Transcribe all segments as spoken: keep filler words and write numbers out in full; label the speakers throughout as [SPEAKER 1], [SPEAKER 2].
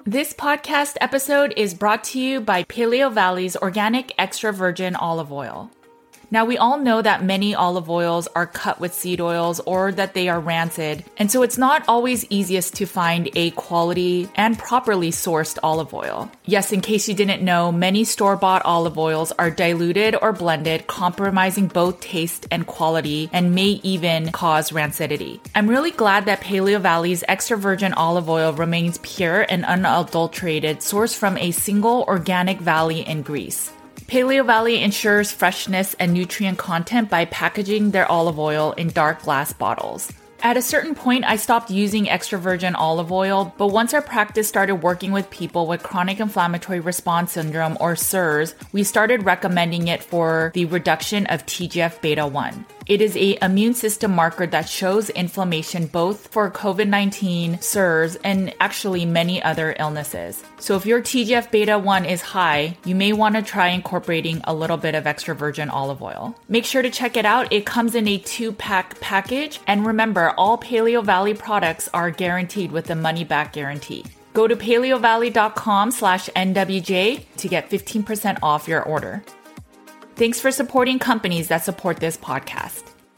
[SPEAKER 1] This podcast episode is brought to you by Paleo Valley's organic extra virgin olive oil. Now, we all know that many olive oils are cut with seed oils or that they are rancid, and so it's not always easiest to find a quality and properly sourced olive oil. Yes, in case you didn't know, many store-bought olive oils are diluted or blended, compromising both taste and quality, and may even cause rancidity. I'm really glad that Paleo Valley's extra virgin olive oil remains pure and unadulterated, sourced from a single organic valley in Greece. Paleo Valley ensures freshness and nutrient content by packaging their olive oil in dark glass bottles. At a certain point, I stopped using extra virgin olive oil, but once our practice started working with people with chronic inflammatory response syndrome or C I R S, we started recommending it for the reduction of T G F beta one. It is an immune system marker that shows inflammation both for COVID nineteen, C I R S, and actually many other illnesses. So if your T G F beta one is high, you may want to try incorporating a little bit of extra virgin olive oil. Make sure to check it out. It comes in a two-pack package. And remember, all Paleo Valley products are guaranteed with a money-back guarantee. Go to paleovalley.com slash NWJ to get fifteen percent off your order. Thanks for supporting companies that support this podcast.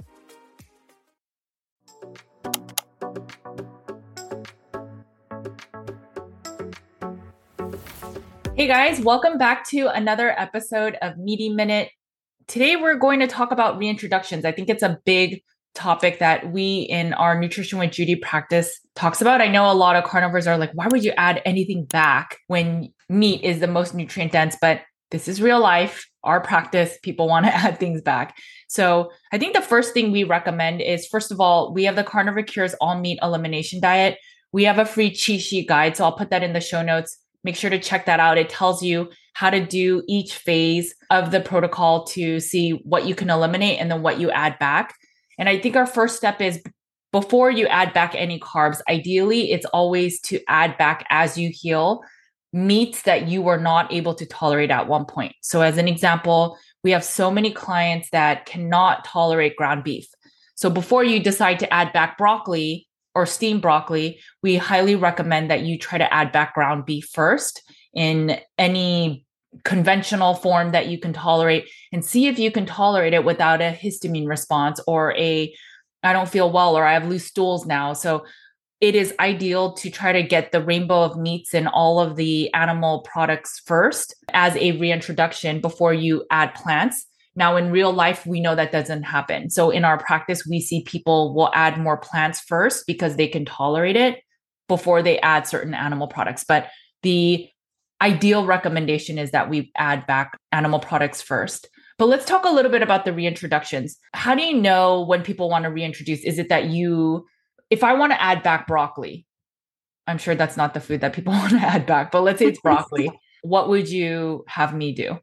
[SPEAKER 1] Hey guys, welcome back to another episode of Meaty Minute. Today we're going to talk about reintroductions. I think it's a big topic that we in our Nutrition with Judy practice talks about. I know a lot of carnivores are like, why would you add anything back when meat is the most nutrient dense? But this is real life. Our practice, people want to add things back. So I think the first thing we recommend is, first of all, we have the Carnivore Cures all meat elimination diet. We have a free cheat sheet guide. So I'll put that in the show notes. Make sure to check that out. It tells you how to do each phase of the protocol to see what you can eliminate and then what you add back. And I think our first step is, before you add back any carbs, ideally, it's always to add back as you heal meats that you were not able to tolerate at one point. So as an example, we have so many clients that cannot tolerate ground beef. So before you decide to add back broccoli or steamed broccoli, we highly recommend that you try to add back ground beef first in any conventional form that you can tolerate, and see if you can tolerate it without a histamine response or a, I don't feel well, or I have loose stools now. So it is ideal to try to get the rainbow of meats in all of the animal products first as a reintroduction before you add plants. Now, in real life, we know that doesn't happen. So in our practice, we see people will add more plants first because they can tolerate it before they add certain animal products. But the ideal recommendation is that we add back animal products first. But let's talk a little bit about the reintroductions. How do you know when people want to reintroduce? Is it that you, if I want to add back broccoli, I'm sure that's not the food that people want to add back, but let's say it's broccoli. What would you have me do?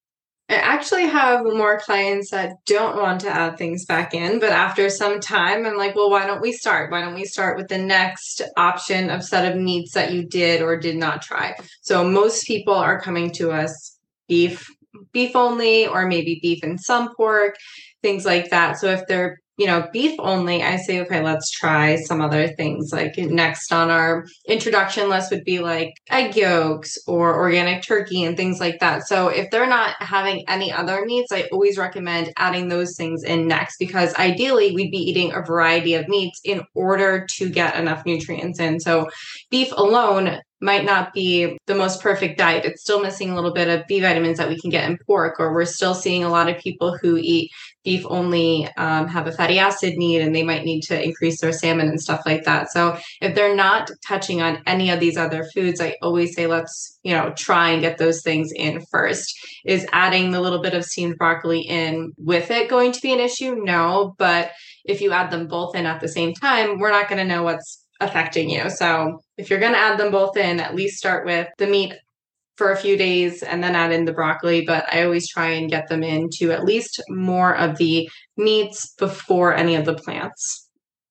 [SPEAKER 2] I actually have more clients that don't want to add things back in, but after some time, I'm like, well, why don't we start? Why don't we start with the next option of set of meats that you did or did not try? So most people are coming to us beef, beef only, or maybe beef and some pork, things like that. So if they're you know, beef only, I say, okay, let's try some other things. Like next on our introduction list would be like egg yolks or organic turkey and things like that. So if they're not having any other meats, I always recommend adding those things in next, because ideally we'd be eating a variety of meats in order to get enough nutrients in. So beef alone might not be the most perfect diet. It's still missing a little bit of B vitamins that we can get in pork, or we're still seeing a lot of people who eat beef only um, have a fatty acid need, and they might need to increase their salmon and stuff like that. So if they're not touching on any of these other foods, I always say, let's, you know, try and get those things in first. Is adding the little bit of steamed broccoli in with it going to be an issue? No, but if you add them both in at the same time, we're not going to know what's affecting you. So if you're going to add them both in, at least start with the meat for a few days and then add in the broccoli. But I always try and get them into at least more of the meats before any of the plants.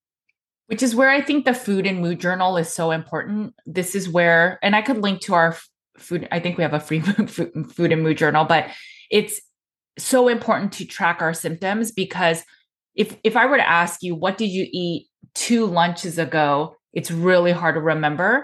[SPEAKER 1] Which is where I think the food and mood journal is so important. This is where, and I could link to our food. I think we have a free food and mood journal, but it's so important to track our symptoms, because if, if I were to ask you, what did you eat two lunches ago? It's really hard to remember.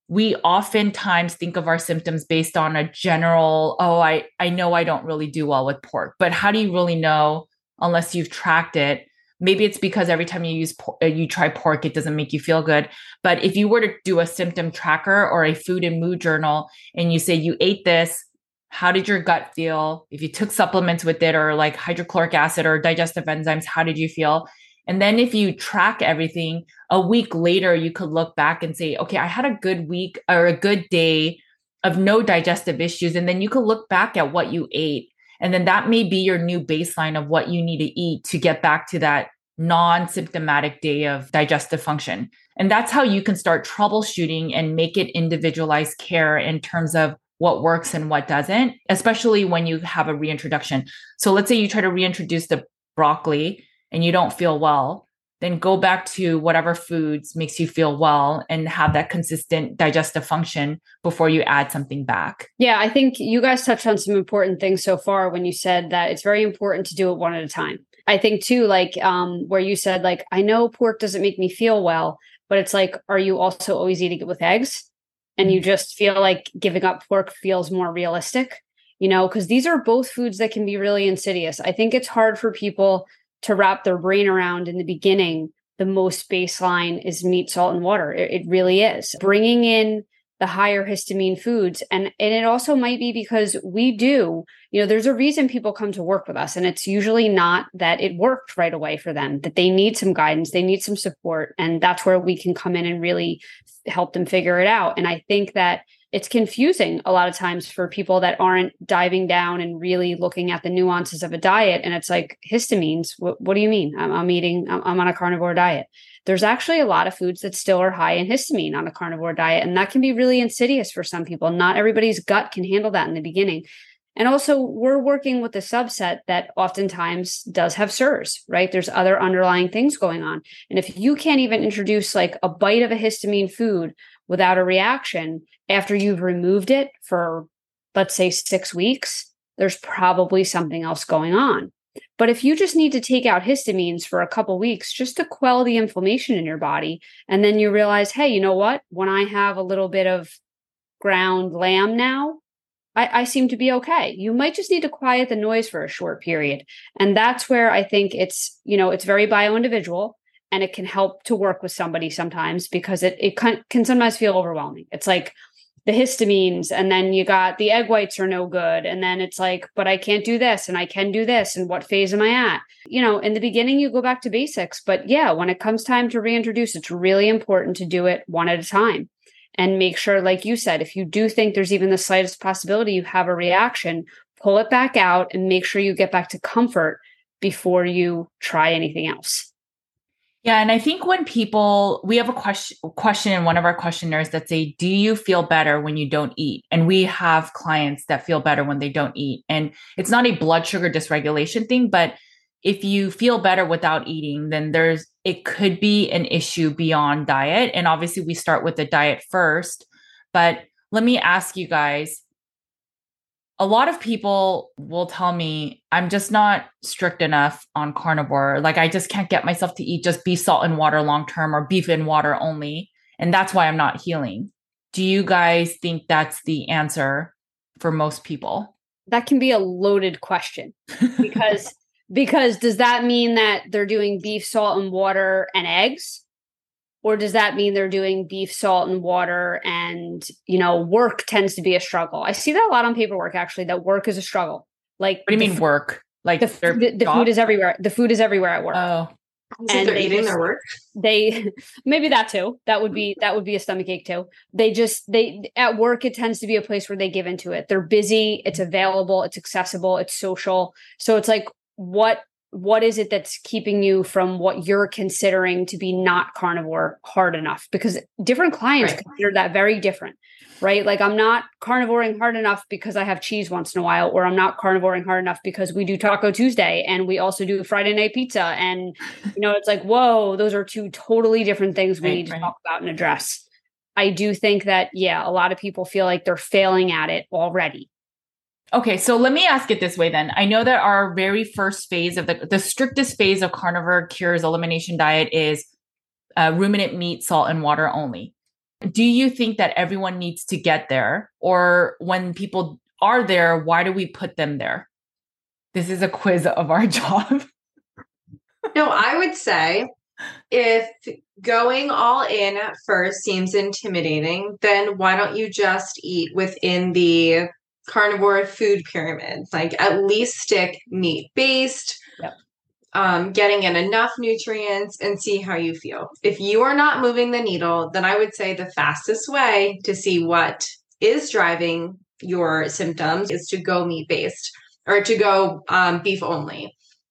[SPEAKER 1] we oftentimes think of our symptoms based on a general, oh, I, I know I don't really do well with pork, but how do you really know unless you've tracked it? Maybe it's because every time you use you try pork, it doesn't make you feel good. But if you were to do a symptom tracker or a food and mood journal and you say you ate this, how did your gut feel? If you took supplements with it or like hydrochloric acid or digestive enzymes, how did you feel? And then if you track everything, a week later, you could look back and say, okay, I had a good week or a good day of no digestive issues. And then you could look back at what you ate. And then that may be your new baseline of what you need to eat to get back to that non-symptomatic day of digestive function. And that's how you can start troubleshooting and make it individualized care in terms of what works and what doesn't, especially when you have a reintroduction. So let's say you try to reintroduce the broccoli and you don't feel well, then go back to whatever foods makes you feel well and have that consistent digestive function before you add something back.
[SPEAKER 3] Yeah, I think you guys touched on some important things so far when you said that it's very important to do it one at a time. I think too, like um, where you said, like, I know pork doesn't make me feel well, but it's like, are you also always eating it with eggs? And you just feel like giving up pork feels more realistic, you know, because these are both foods that can be really insidious. I think it's hard for people to wrap their brain around in the beginning. The most baseline is meat, salt, and water. It, it really is. Bringing in the higher histamine foods. And, and it also might be because we do, you know, there's a reason people come to work with us. And it's usually not that it worked right away for them, that they need some guidance, they need some support. And that's where we can come in and really help them figure it out. And I think that it's confusing a lot of times for people that aren't diving down and really looking at the nuances of a diet. And it's like, histamines, what, what do you mean? I'm, I'm eating, I'm, I'm on a carnivore diet. There's actually a lot of foods that still are high in histamine on a carnivore diet. And that can be really insidious for some people. Not everybody's gut can handle that in the beginning. And also we're working with a subset that oftentimes does have S I R S, right? There's other underlying things going on. And if you can't even introduce like a bite of a histamine food without a reaction after you've removed it for, let's say, six weeks, there's probably something else going on. But if you just need to take out histamines for a couple weeks just to quell the inflammation in your body, and then you realize, hey, you know what? When I have a little bit of ground lamb now, I, I seem to be okay. You might just need to quiet the noise for a short period. And that's where I think it's, you know, it's very bio-individual, and it can help to work with somebody sometimes because it, it can, can sometimes feel overwhelming. It's like the histamines, and then you got the egg whites are no good. And then it's like, but I can't do this and I can do this. And what phase am I at? You know, in the beginning, you go back to basics. But yeah, when it comes time to reintroduce, it's really important to do it one at a time. And make sure, like you said, if you do think there's even the slightest possibility you have a reaction, pull it back out and make sure you get back to comfort before you try anything else.
[SPEAKER 1] Yeah. And I think when people, we have a question, question in one of our questionnaires that say, do you feel better when you don't eat? And we have clients that feel better when they don't eat. And it's not a blood sugar dysregulation thing, but if you feel better without eating, then there's, it could be an issue beyond diet. And obviously we start with the diet first, but let me ask you guys, a lot of people will tell me, I'm just not strict enough on carnivore. Like I just can't get myself to eat just beef, salt, and water long-term, or beef and water only. And that's why I'm not healing. Do you guys think that's the answer for most people?
[SPEAKER 3] That can be a loaded question because, because does that mean that they're doing beef, salt, and water and eggs? Or does that mean they're doing beef, salt, and water, and, you know, work tends to be a struggle? I see that a lot on paperwork, actually, that work is a struggle. Like,
[SPEAKER 1] what do you mean f- work? Like
[SPEAKER 3] the, the, the food is everywhere. The food is everywhere at work.
[SPEAKER 1] Oh,
[SPEAKER 2] and they're they eating just, their work.
[SPEAKER 3] They maybe that too. That would be that would be a stomach ache too. They just they at work. It tends to be a place where they give into it. They're busy. It's available. It's accessible. It's social. So it's like what. What is it that's keeping you from what you're considering to be not carnivore hard enough? Because different clients right. consider that very different, right? Like I'm not carnivoring hard enough because I have cheese once in a while, or I'm not carnivoring hard enough because we do Taco Tuesday and we also do Friday night pizza. And, you know, it's like, whoa, those are two totally different things we right, need to right. talk about and address. I do think that, yeah, a lot of people feel like they're failing at it already.
[SPEAKER 1] Okay, so let me ask it this way then. I know that our very first phase of the, the strictest phase of carnivore cures elimination diet is uh, ruminant meat, salt, and water only. Do you think that everyone needs to get there? Or when people are there, why do we put them there? This is a quiz of our job.
[SPEAKER 2] No, I would say if going all in at first seems intimidating, then why don't you just eat within the carnivore food pyramid? Like at least stick meat based,
[SPEAKER 3] Yep.
[SPEAKER 2] um, getting in enough nutrients and see how you feel. If you are not moving the needle, then I would say the fastest way to see what is driving your symptoms is to go meat based or to go um, beef only.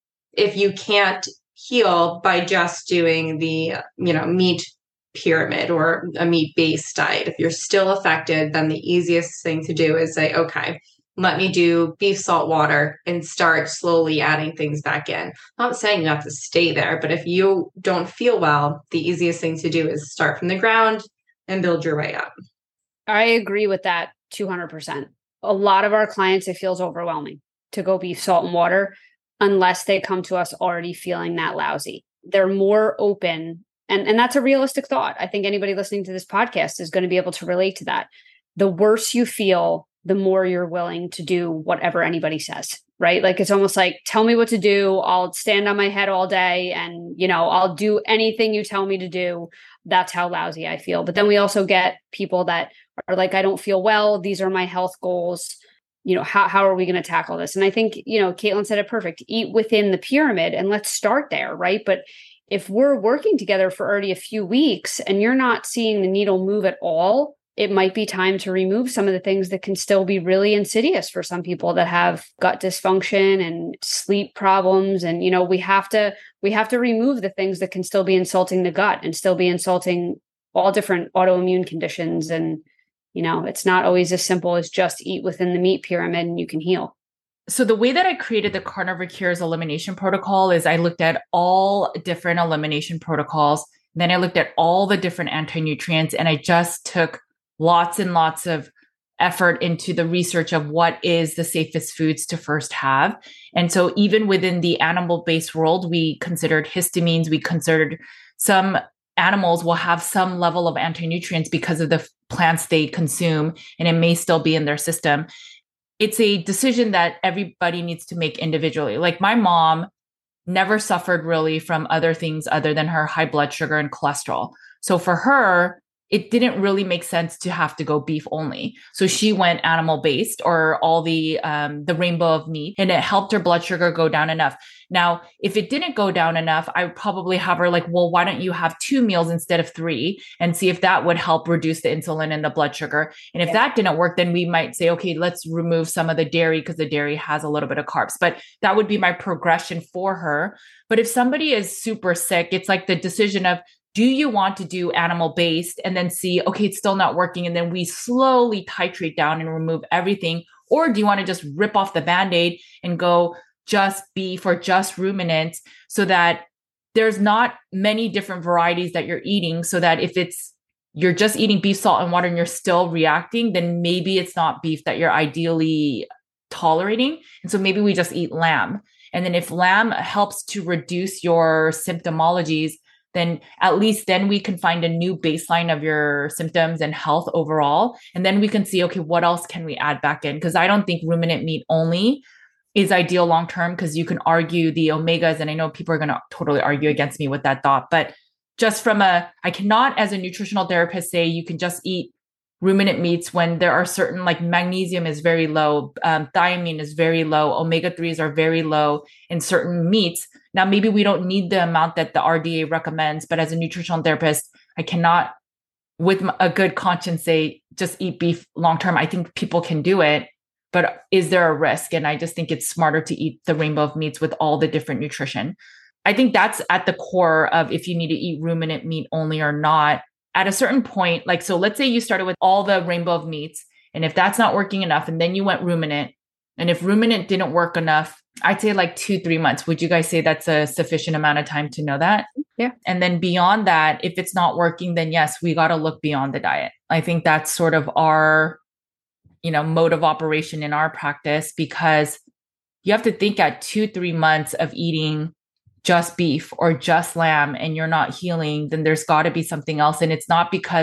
[SPEAKER 2] If you can't heal by just doing the, you know, meat pyramid or a meat based diet, if you're still affected, then the easiest thing to do is say, okay, let me do beef salt water and start slowly adding things back in. I'm not saying you have to stay there, but if you don't feel well, the easiest thing to do is start from the ground and build your way up.
[SPEAKER 3] I agree with that two hundred percent. A lot of our clients, it feels overwhelming to go beef, salt, and water unless they come to us already feeling that lousy. They're more open. And, and that's a realistic thought. I think anybody listening to this podcast is going to be able to relate to that. The worse you feel, the more you're willing to do whatever anybody says, right? Like, it's almost like, tell me what to do. I'll stand on my head all day and, you know, I'll do anything you tell me to do. That's how lousy I feel. But then we also get people that are like, I don't feel well. These are my health goals. You know, how, how are we going to tackle this? And I think, you know, Caitlin said it perfect. Eat within the pyramid and let's start there, right? But if we're working together for already a few weeks and you're not seeing the needle move at all, it might be time to remove some of the things that can still be really insidious for some people that have gut dysfunction and sleep problems. And, you know, we have to, we have to remove the things that can still be insulting the gut and still be insulting all different autoimmune conditions. And, you know, it's not always as simple as just eat within the meat pyramid and you can heal.
[SPEAKER 1] So the way that I created the Carnivore Cures elimination protocol is I looked at all different elimination protocols. Then I looked at all the different anti-nutrients and I just took lots and lots of effort into the research of what is the safest foods to first have. And so even within the animal-based world, we considered histamines, we considered some animals will have some level of anti-nutrients because of the plants they consume, and it may still be in their system. It's a decision that everybody needs to make individually. Like my mom never suffered really from other things other than her high blood sugar and cholesterol. So for her, it didn't really make sense to have to go beef only. So she went animal based or all the um, the rainbow of meat, and it helped her blood sugar go down enough. Now, if it didn't go down enough, I would probably have her like, well, why don't you have two meals instead of three and see if that would help reduce the insulin and the blood sugar. And if yeah. that didn't work, then we might say, okay, let's remove some of the dairy because the dairy has a little bit of carbs. But that would be my progression for her. But if somebody is super sick, it's like the decision of, do you want to do animal based and then see, okay, it's still not working. And then we slowly titrate down and remove everything. Or do you want to just rip off the Band-Aid and go just beef or just ruminants so that there's not many different varieties that you're eating, so that if it's, you're just eating beef, salt, and water and you're still reacting, then maybe it's not beef that you're ideally tolerating. And so maybe we just eat lamb. And then if lamb helps to reduce your symptomologies, then at least then we can find a new baseline of your symptoms and health overall. And then we can see, okay, what else can we add back in? Because I don't think ruminant meat only is ideal long-term, because you can argue the omegas. And I know people are going to totally argue against me with that thought, but just from a, I cannot as a nutritional therapist say you can just eat ruminant meats when there are certain, like magnesium is very low, um, thiamine is very low, omega threes are very low in certain meats. Now, maybe we don't need the amount that the R D A recommends, but as a nutritional therapist, I cannot with a good conscience say, just eat beef long-term. I think people can do it, but is there a risk? And I just think it's smarter to eat the rainbow of meats with all the different nutrition. I think that's at the core of if you need to eat ruminant meat only or not. At a certain point, like, so let's say you started with all the rainbow of meats, and if that's not working enough, and then you went ruminant, and if ruminant didn't work enough, I'd say like two, three months. Would you guys say that's a sufficient amount of time to know that?
[SPEAKER 3] Yeah.
[SPEAKER 1] And then beyond that, if it's not working, then yes, we got to look beyond the diet. I think that's sort of our, you know, mode of operation in our practice, because you have to think at two, three months of eating just beef or just lamb and you're not healing, then there's got to be something else. And it's not because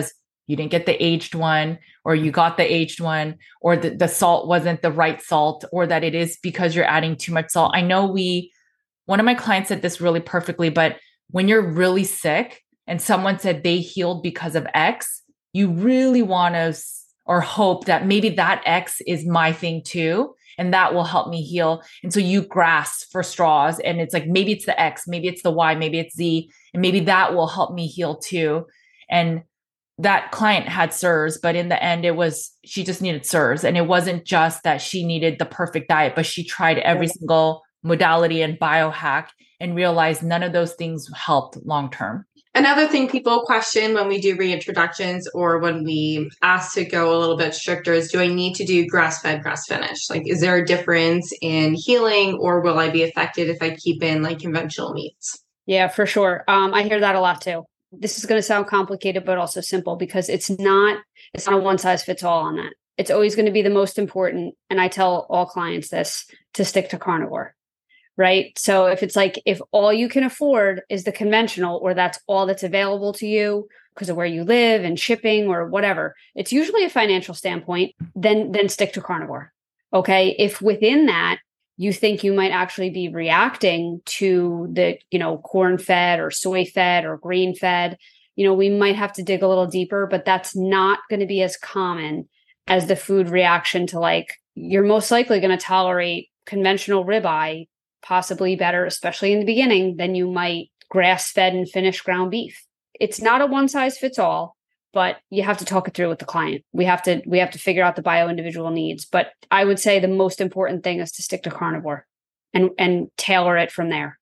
[SPEAKER 1] you didn't get the aged one, or you got the aged one, or the, the salt wasn't the right salt, or that it is because you're adding too much salt. I know we, one of my clients said this really perfectly, but when you're really sick and someone said they healed because of X, you really want to or hope that maybe that X is my thing too. And that will help me heal. And so you grasp for straws, and it's like, maybe it's the X, maybe it's the Y, maybe it's Z, and maybe that will help me heal too. And that client had S I R S, but in the end, it was, she just needed S I R S. And it wasn't just that she needed the perfect diet, but she tried every single modality and biohack and realized none of those things helped long-term.
[SPEAKER 2] Another thing people question when we do reintroductions or when we ask to go a little bit stricter is, do I need to do grass-fed, grass-finished? Like, is there a difference in healing, or will I be affected if I keep in like conventional meats?
[SPEAKER 3] Yeah, for sure. Um, I hear that a lot too. This is going to sound complicated, but also simple, because it's not, it's not a one size fits all on that. It's always going to be the most important. And I tell all clients this, to stick to carnivore. Right. So if it's like, if all you can afford is the conventional, or that's all that's available to you because of where you live and shipping or whatever, it's usually a financial standpoint, then, then stick to carnivore. Okay. If within that, you think you might actually be reacting to the, you know, corn fed or soy fed or grain fed, you know, we might have to dig a little deeper, but that's not going to be as common as the food reaction to, like, you're most likely going to tolerate conventional ribeye possibly better, especially in the beginning, than you might grass-fed and finished ground beef. It's not a one size fits all, but you have to talk it through with the client. We have to we have to figure out the bio individual needs. But I would say the most important thing is to stick to carnivore and and tailor it from there.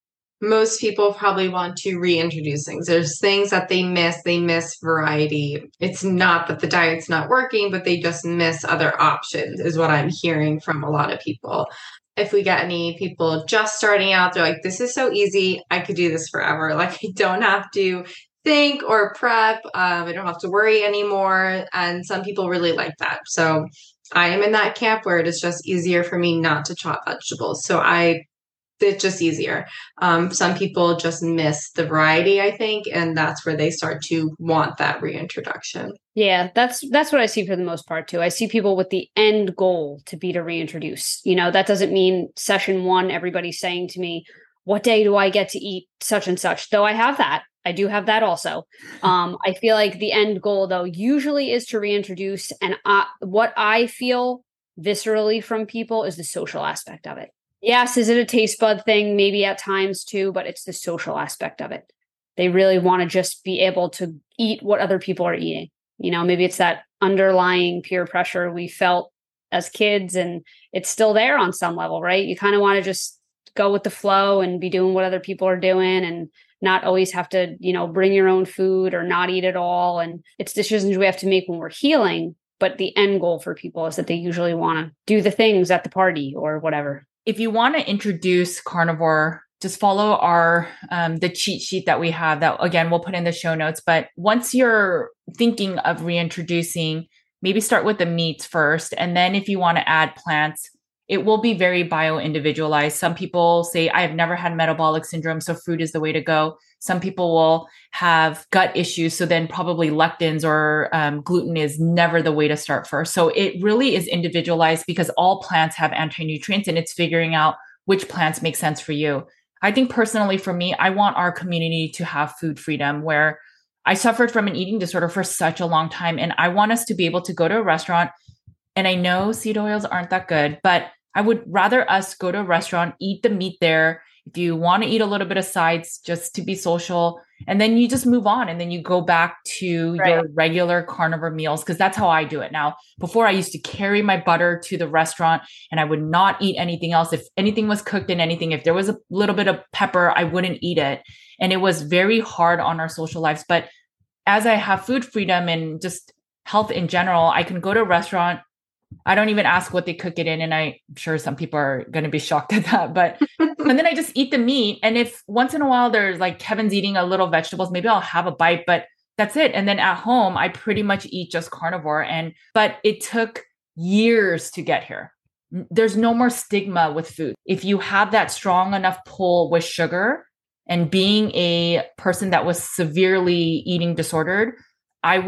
[SPEAKER 2] Most people probably want to reintroduce things. There's things that they miss. They miss variety. It's not that the diet's not working, but they just miss other options, is what I'm hearing from a lot of people. If we get any people just starting out, they're like, this is so easy. I could do this forever. Like, I don't have to think or prep. Um, I don't have to worry anymore. And some people really like that. So I am in that camp where it is just easier for me not to chop vegetables. So I, it's just easier. Um, some people just miss the variety, I think, and that's where they start to want that reintroduction.
[SPEAKER 3] Yeah, that's that's what I see for the most part too. I see people with the end goal to be to reintroduce. You know, that doesn't mean session one, everybody's saying to me, what day do I get to eat such and such? Though I have that. I do have that also. Um, I feel like the end goal, though, usually is to reintroduce. And I, what I feel viscerally from people is the social aspect of it. Yes, is it a taste bud thing? Maybe at times too, but it's the social aspect of it. They really want to just be able to eat what other people are eating. You know, maybe it's that underlying peer pressure we felt as kids, and it's still there on some level, right? You kind of want to just go with the flow and be doing what other people are doing and not always have to, you know, bring your own food or not eat at all. And it's decisions we have to make when we're healing. But the end goal for people is that they usually want to do the things at the party or whatever.
[SPEAKER 1] If you want to introduce carnivore, just follow our, um, the cheat sheet that we have that, again, we'll put in the show notes. But once you're thinking of reintroducing, maybe start with the meats first. And then if you want to add plants, it will be very bio-individualized. Some people say, I have never had metabolic syndrome, so fruit is the way to go. Some people will have gut issues, so then probably lectins or um, gluten is never the way to start first. So it really is individualized because all plants have anti-nutrients, and it's figuring out which plants make sense for you. I think personally for me, I want our community to have food freedom, where I suffered from an eating disorder for such a long time. And I want us to be able to go to a restaurant. And I know seed oils aren't that good, but I would rather us go to a restaurant, eat the meat there. If you want to eat a little bit of sides just to be social, and then you just move on and then you go back to right. your regular carnivore meals. Cause that's how I do it now. Before I used to carry my butter to the restaurant and I would not eat anything else. If anything was cooked in anything, if there was a little bit of pepper, I wouldn't eat it. And it was very hard on our social lives. But as I have food freedom and just health in general, I can go to a restaurant. I don't even ask what they cook it in. And I'm sure some people are going to be shocked at that, but, and then I just eat the meat. And if once in a while there's like Kevin's eating a little vegetables, maybe I'll have a bite, but that's it. And then at home, I pretty much eat just carnivore. And, but it took years to get here. There's no more stigma with food. If you have that strong enough pull with sugar, and being a person that was severely eating disordered, I would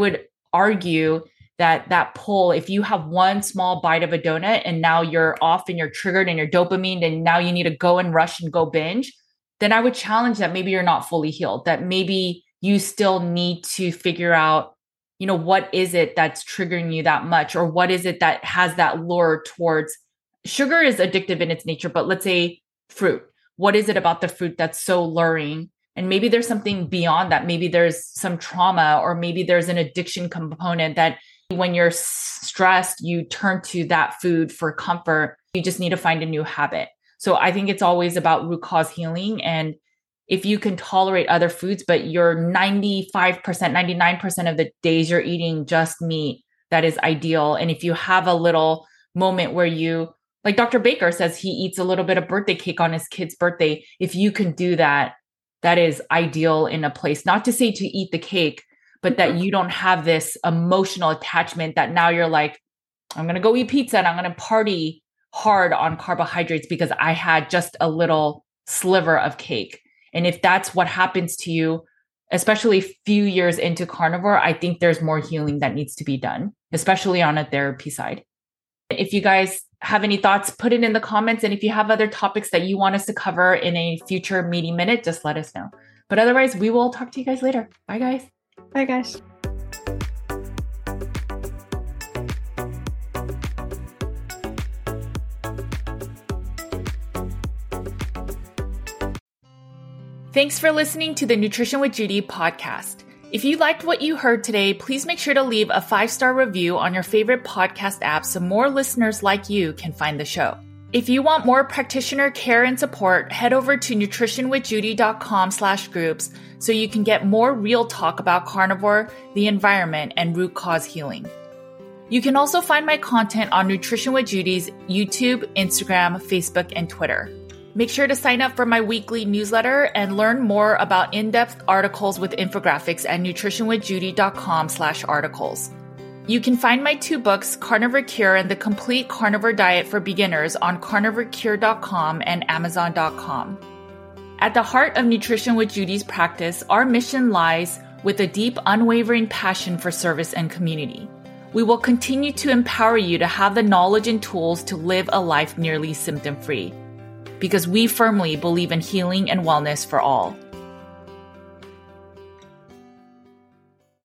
[SPEAKER 1] argue that that pull, if you have one small bite of a donut and now you're off and you're triggered and you're dopamine and now you need to go and rush and go binge, then I would challenge that maybe you're not fully healed, that maybe you still need to figure out, you know, what is it that's triggering you that much? Or what is it that has that lure towards sugar is addictive in its nature, but let's say fruit. What is it about the fruit that's so luring? And maybe there's something beyond that. Maybe there's some trauma, or maybe there's an addiction component that when you're stressed, you turn to that food for comfort. You just need to find a new habit. So I think it's always about root cause healing. And if you can tolerate other foods, but you're ninety-five percent, ninety-nine percent of the days you're eating just meat, that is ideal. And if you have a little moment where you, like Doctor Baker says, he eats a little bit of birthday cake on his kid's birthday. If you can do that, that is ideal in a place, not to say to eat the cake, but that you don't have this emotional attachment that now you're like, I'm going to go eat pizza and I'm going to party hard on carbohydrates because I had just a little sliver of cake. And if that's what happens to you, especially a few years into carnivore, I think there's more healing that needs to be done, especially on a therapy side. If you guys have any thoughts, put it in the comments. And if you have other topics that you want us to cover in a future Meaty Minute, just let us know. But otherwise, we will talk to you guys later. Bye, guys.
[SPEAKER 3] Bye, guys.
[SPEAKER 1] Thanks for listening to the Nutrition with Judy podcast. If you liked what you heard today, please make sure to leave a five-star review on your favorite podcast app so more listeners like you can find the show. If you want more practitioner care and support, head over to nutritionwithjudy.com slash groups so you can get more real talk about carnivore, the environment, and root cause healing. You can also find my content on Nutrition with Judy's YouTube, Instagram, Facebook, and Twitter. Make sure to sign up for my weekly newsletter and learn more about in-depth articles with infographics at nutritionwithjudy.com slash articles. You can find my two books, Carnivore Cure and The Complete Carnivore Diet for Beginners, on carnivore cure dot com and amazon dot com. At the heart of Nutrition with Judy's practice, our mission lies with a deep, unwavering passion for service and community. We will continue to empower you to have the knowledge and tools to live a life nearly symptom-free, because we firmly believe in healing and wellness for all.